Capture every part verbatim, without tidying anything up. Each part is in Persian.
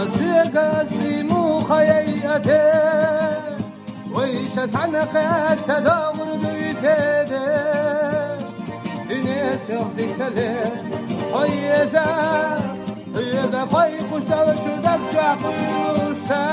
سيقاسي مخيئته ويشت عنق التدور دويتده دنيس يغدي سليم خيزا يغا خيقوش دوشو دكشا قيوشا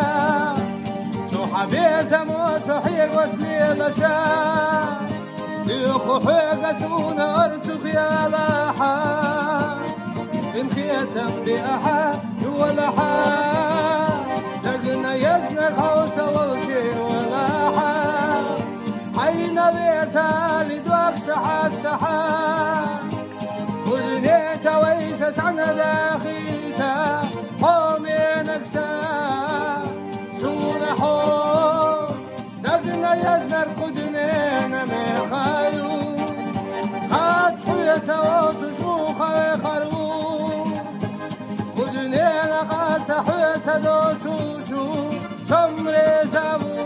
صحابي زمو صحيق وسلي لشا يخو حيقا سونا ارتو خيالها إن خيتم بأحد ولا حد لقنا يزن الحوس والشيء ولا حد حين بيتا لدوك سحا سحا كل نيتا ويسس عن داخيتا قومي نكسا سونا حوم لقنا يزن القدنين ميخايو قد سويتا وتشموخا يخرو خدنين قاسة حيسة دو توشو شمري زبو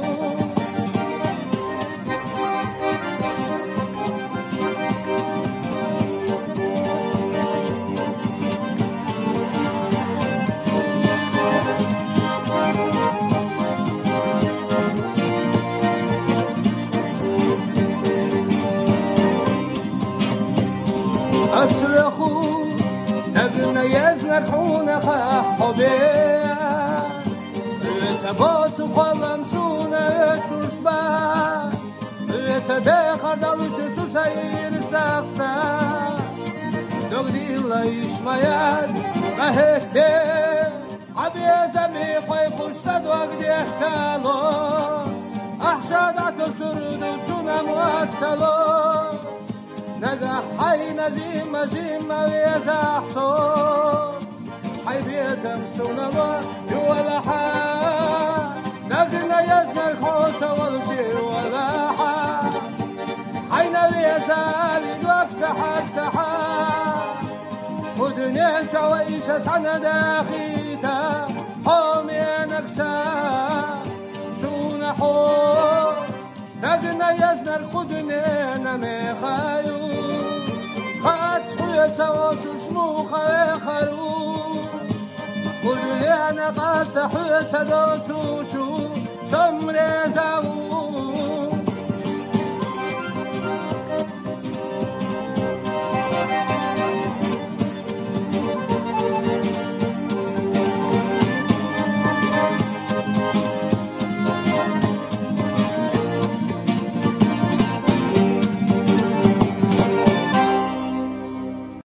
أصرخو نقلنا يزنر حونا خاحو بيا يتباتو خلم سونا يشوشبا يتدخر دلوچو تو سير ساقسا دقدي الله يشميات قهكتي عبيزة ميقوي خشتد وقدي احتالو أحشاد عتو سردو تونا مؤتلو نجح حي نزيم زيم ويزح صوت حي بيزم سونما ولا حا نجنا يزن الخوص والجير ولا حا حي نبيزال دوك سحا سحا خدنين شويشة عن داخيتا حومي نكسا سونا حوم نجنا يزن الخدنين ميخايو قد سويت وتشموخا يخرو قل لي أنا قاست حيت دوتوشو سمري زاو